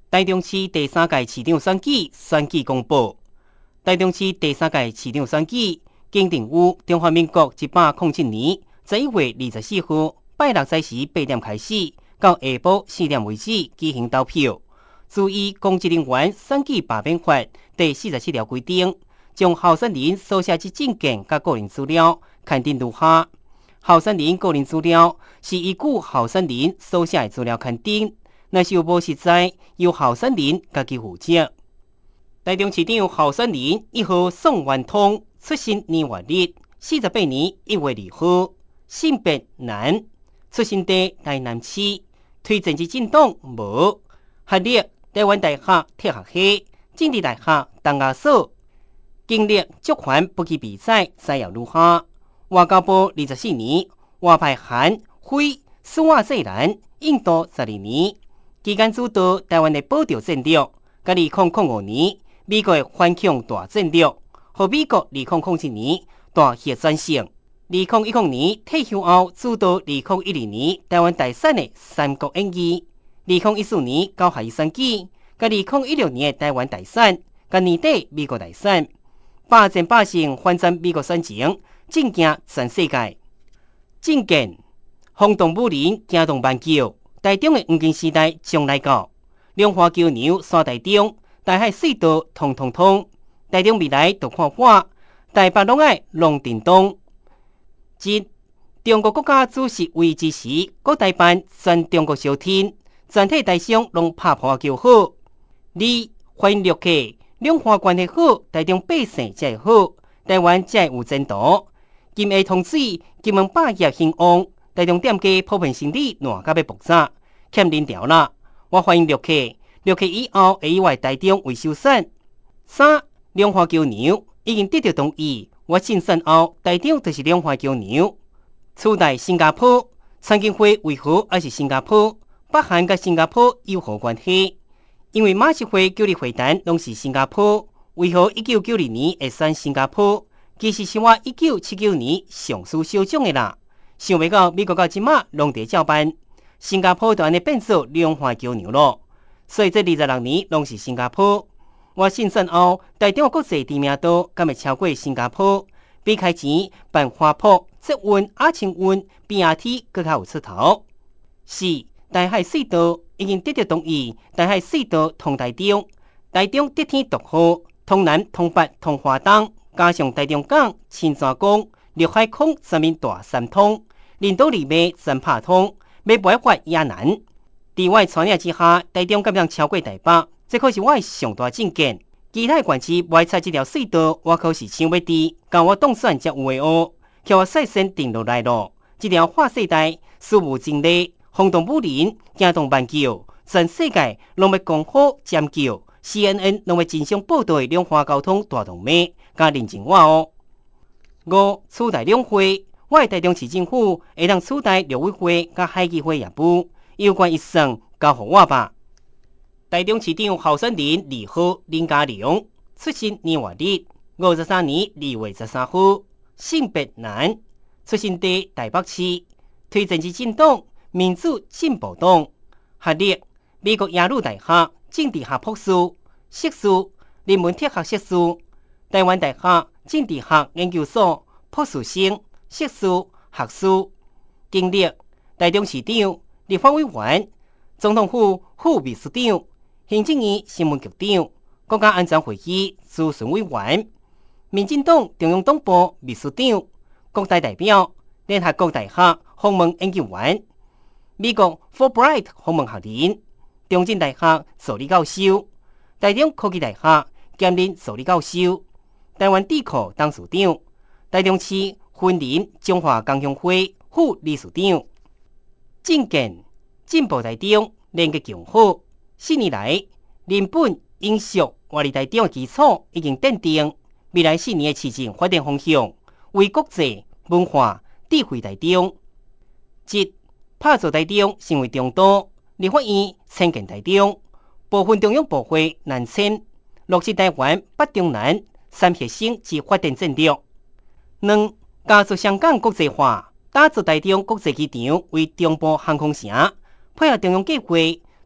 台中市第3届市长选举公布。台中市第3届市长选举经定于中华民国107年11月24日拜六早时8点开始，到下晡4点为止举行投票。注意公职人员选举罢免法第47条规定，将候选人所写之证件甲个人资料刊登如下。候选人个人资料是依据候选人所写的资料刊登，若是有无实在，由候选人家己负责。台中市长候选人1号宋元通，出生年月日48年1月2号，性别男，出生地台南市，推荐之政党无，学历台湾大学铁学系、政治大学东亚所，经历足款不羁比赛摘要如下。外交部24年，外派韩、非、斯瓦西兰、印度12年，期间主导台湾的保钓战略，甲2005年美国的反恐大战略，和美国2007年大核战胜。2010年退休后，主导2012年台湾大选的三国演义。2014年高下选举，甲2016年的台湾大选，甲年底美国大选，百战百胜，反战美国选情，震惊全世界。政见：轰动武林，惊动万桥。台中的黄金时代将来到，龙华桥梁山台中，大海水道通通通。台中未来就看我，台北拢爱龙振东。即中国国家主席会议之时，各台办全中国收听，全体台商拢拍破叫好。2. 欢迎陆客，两岸关系好，台中百姓才会好，台湾才会有前途。金厦通水，金门百业兴旺，台中店家普遍生理烂甲要爆炸，欠人条啦。我欢迎陆客，陆客以后会以外台中为首选。3. 两岸桥梁已经得到同意。我胜选后，台中就是两岸桥梁，取代新加坡。参建会为何还是新加坡？北韩甲新加坡有何关系？因为马习会九日会谈拢是新加坡，为何1992年会选新加坡？其实是我1979年上司小奖的啦。想袂到美国到即马拢在照办，新加坡就安尼变做两岸桥梁咯。所以这26年拢是新加坡。我胜选后，台中国际知名度敢会超过新加坡？比开钱办花圃、捷运、亚青运、BRT 更较有出头。4. 台海水道已经得到同意，台海水道通台中，台中得天独厚，通南、通北、通华东，加上台中港、青山港、陆海空三面大三通，领导里面全拍通，要办法也难。伫我传领之下，台中敢将超过台北？这可是我的上大政见。其他县市不爱踩这条水道，我可是想要滴，甲我当选才有的哦。叫我率先定落来咯。这条划世代，事无真理，轰动武林，惊动万桥，全世界拢要讲好尖叫。CNN 拢要真相报道的两岸交通大动脉，加认证我哦。5. 取代两会，我的台中市政府会当取代陆委会甲海基会业务，有关预算交予我吧。台中市长候选人2号林佳龙，出生年月日53年2月13号，性别男，出生地台北市，推荐之政党民主进步党，学历美国耶鲁大学政治学博士、硕士、人文铁学硕士，台湾大学政治学研究所博士生、硕士、学士，经历台中市长、立法委员、总统府副秘书长。行政院新闻局长、国家安全会议咨询委员、民进党中央党部秘书长、国大代表、联合国大学访问研究员、美国 Fulbright 访问学人、中正大学助理教授、台中科技大学兼任助理教授、台湾智库董事长、台中市婚林中华工商会副理事长。政见：进步台中，连结强好。4年来，人本因素活力台中的基础已经奠定，未来4年的市政发展方向为国际文化智慧台中。即拍造台中成为中都，立法院迁建台中，部分中央部会南迁，落实台湾北中南3核心之发展战略。2. 加速香港国际化，打造台中国际机场为中部航空城，配合中央计划。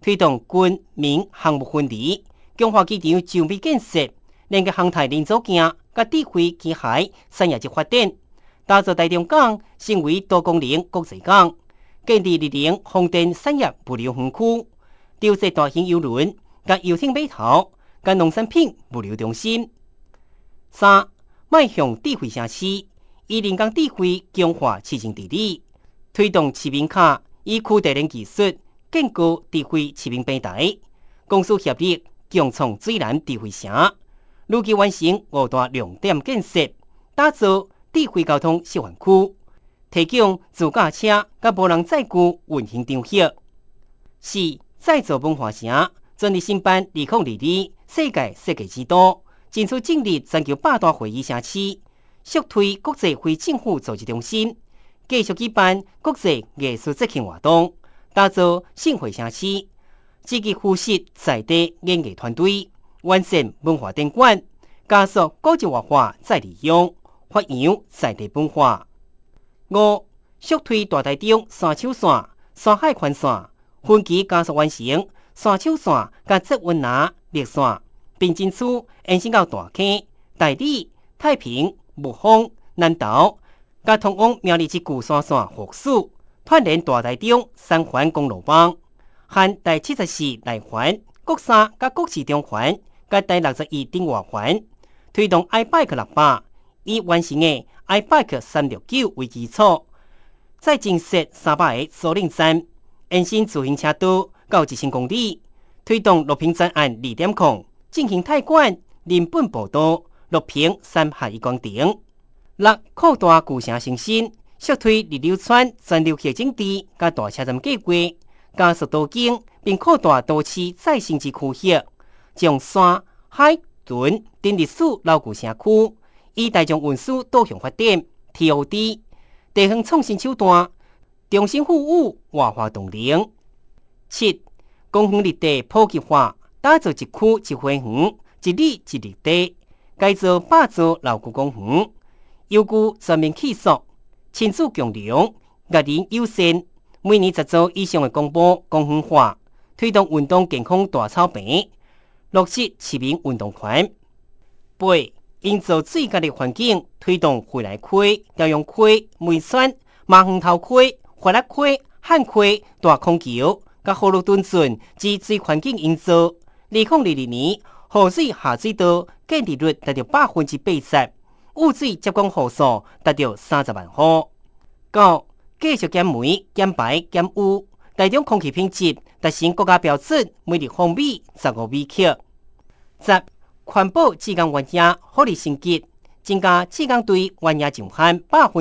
推动军民项目分离，强化机场周边建设，连接航太零组件甲智慧机械产业级发展，打造台中港成为多功能国际港，建立日能风电产业物流园区，调设大型邮轮甲游艇码头，甲农产品物流中心。三、迈向智慧城市，以人工智慧强化市政治理，推动市民卡以区地联技术建构智慧市民平台，公司协力共创水南智慧城，预计完成5大亮点建设，打造智慧交通示范区，提供自驾车甲无人载具运行场域。四、再造文化城，全力申办2022世界设计之都，争取建立全球8大会议城市，促推国际非政府组织中心，继续举办国际艺术节庆活动，打造盛会城市，积极扶持在地演艺团队，完善文化展馆，加速国际化再利用，发扬在地文化。五、促推大台中山手线、山海环线，分期加速完成山手线甲浙温拿列线，并争取延伸到大坑、大理、太平、木峰、南投，甲通往苗栗之旧山线复苏，串联大台中三环公路网，含第74内环、国三甲国四中环，甲第61顶外环，推动 iBike 600，以完成的 iBike 369为基础，再增设300个租赁站，延伸自行车道到1000公里，推动乐平专案2点控，进行泰管、林本步道、乐平三合一工程。六、扩大旧城新生，促推日流川全流行政地甲大车站计划，加速都更，并扩大都市再生之区域，将山海屯等历史老旧城区以大众运输导向发展 TOD， 地方创新手段，重新服务活化动能。七、公园绿地普及化，打造一区一花园，一里一绿地，改造霸座老旧公园，优具全面气数，亲子共融，乐人优先。每年10组以上的公布公园化，推动运动健康大草坪，落实市民运动权。八、营造最佳的环境，推动惠来区、朝阳区、梅山、麻园头区、华乐区、汉区、大空桥、甲河路墩圳之水环境营造。2022年，河水下水道建设率达到80%，污水接管户数达到30万户。九、继续减煤、减排、减污，台中空气品质达成国家标准，每立方米15米克。十、环保质量原野合理升级，增加质量对原野上限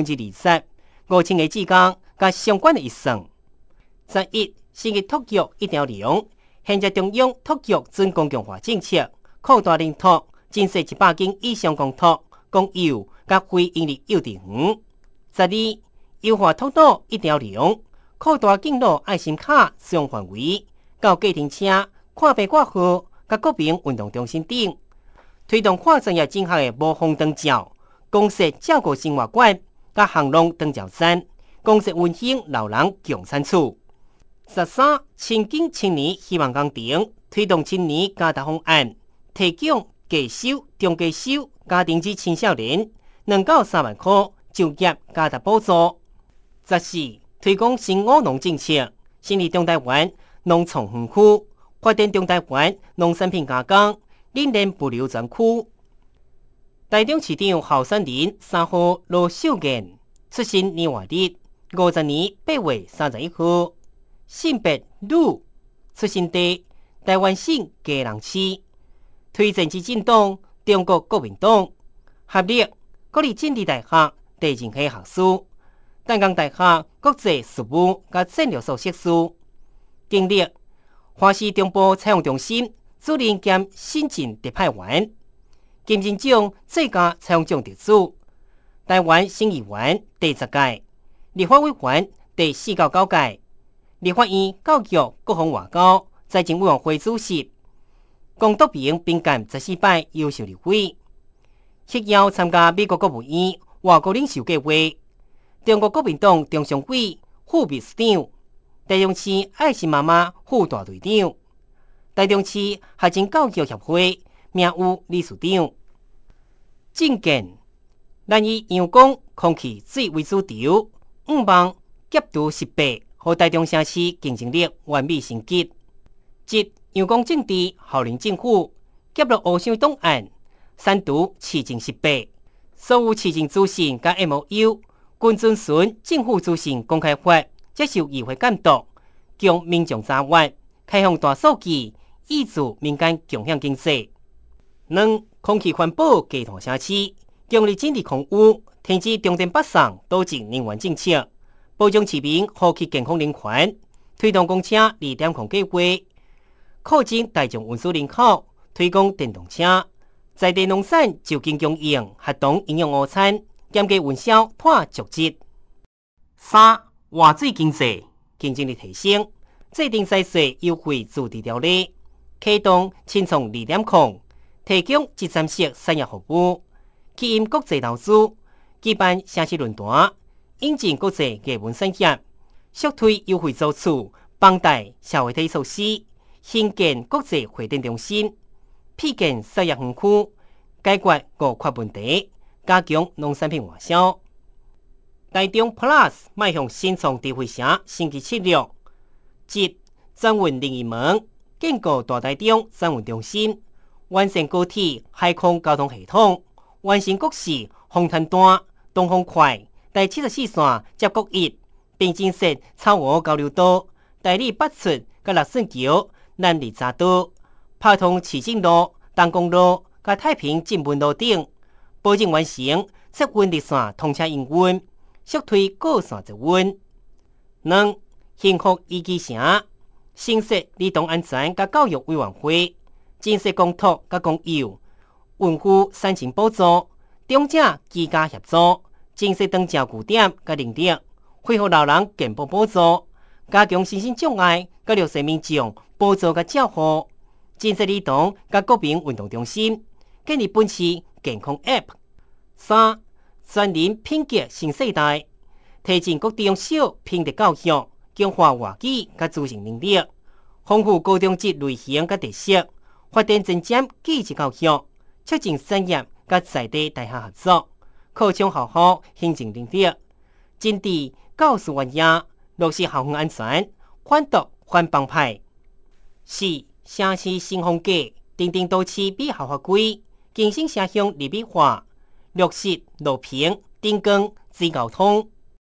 20%，5000个质量甲相关的预算。11、升级托育1条龙，现在中央托育准公共化政策，扩大领托，增设100间以上公托、公幼甲非营利幼稚园。12、优化托路1条龙，扩大敬老爱心卡使用范围，到计程车、看病挂号、甲国民运动中心等，推动跨专业整合的无风灯照，公设照顾生活馆、甲行动灯照站，公设温馨老人共餐处。13、青景青年希望工程，推动青年加达方案，提供低收、中低收家庭之青少年2到3万块就业加达补助。14、推广新务农政策，成立中台湾农创园区，发展中台湾农产品加工、冷链物流专区。台中市长候选人3号罗秀燕，出生年月日50年8月31号，性别女，出生地台湾省基隆市，推荐之政党中国国民党，学历国立政治大学地政系学士。淡江大学国际事务甲战略所硕士，经历华视中部采访中心主任兼新进特派员，金钟奖最佳采访奖得主，台湾省议员第10届，立法委员第499届，立法院教育国防外交财政委员会主席，龚督平并干14摆优秀立委，获邀参加美国国务院外国领袖计划。中国国民党中常委副秘书长，台中市爱心妈妈副大队长。 台中市学前教育协会名誉理事长。政见，咱以阳光、空气、水为主轴，5望监督18，和台中城市竞争力完美升级。即阳光政治效能政府揭露乌箱档案，删除市政18，所有市政资讯甲 MOU 均遵循政府资讯公开法，接受议会监督，供民众查阅，开放大数据，挹注民间共享经济。2、空气环保加大城市，强力整治空污，停止中电北送导致能源政策，保障市民呼吸健康人权，推动公车2.0计划，扩增大众运输人口，推广电动车，在地农产就近供应，合同营养午餐，减价运销破逐级。3、活水经济，竞争力提升，制定财税优惠自治条例，启动新创2.0，提供集散式产业服务，吸引国际投资，举办城市论坛，引进国际艺文产业，缩推优惠租厝，帮带社会体措施，兴建国际会展中心，辟建产业园区，解决误缺问题，加强农产品外销。台中 Plus 迈向新创智慧城升级策略，即转运另一门，建构大台中转运中心，完善高铁海空交通系统，完成国市红潭段、东风快第74线接国1，并建设草湖交流道、台里8出甲6顺桥南二匝道，拍通市政路、东公路甲太平进步路等，保证完成测运热线通车营运，缩推各线捷运。2、幸福宜居城，新设儿童安全甲教育委员会，建设公托甲公幼，孕妇产前补助，长者居家协助，建设长照据点甲零点，恢复老人健保补助，加强身心障碍甲弱势民众补助甲照护，建设儿童甲国民运动中心，建立本市健康 App。3、全人品格新世代，提升各中小品德教育，强化外语甲自信能力，丰富高中职类型甲特色，发展增减技职教育，促进产业甲在地大学合作，扩充校校行政能力，坚持教师原则，落实校园安全，反毒反帮派。4、城市新风格，订定都市美学法规，更新城乡立体化，落实路平、灯光、自交通，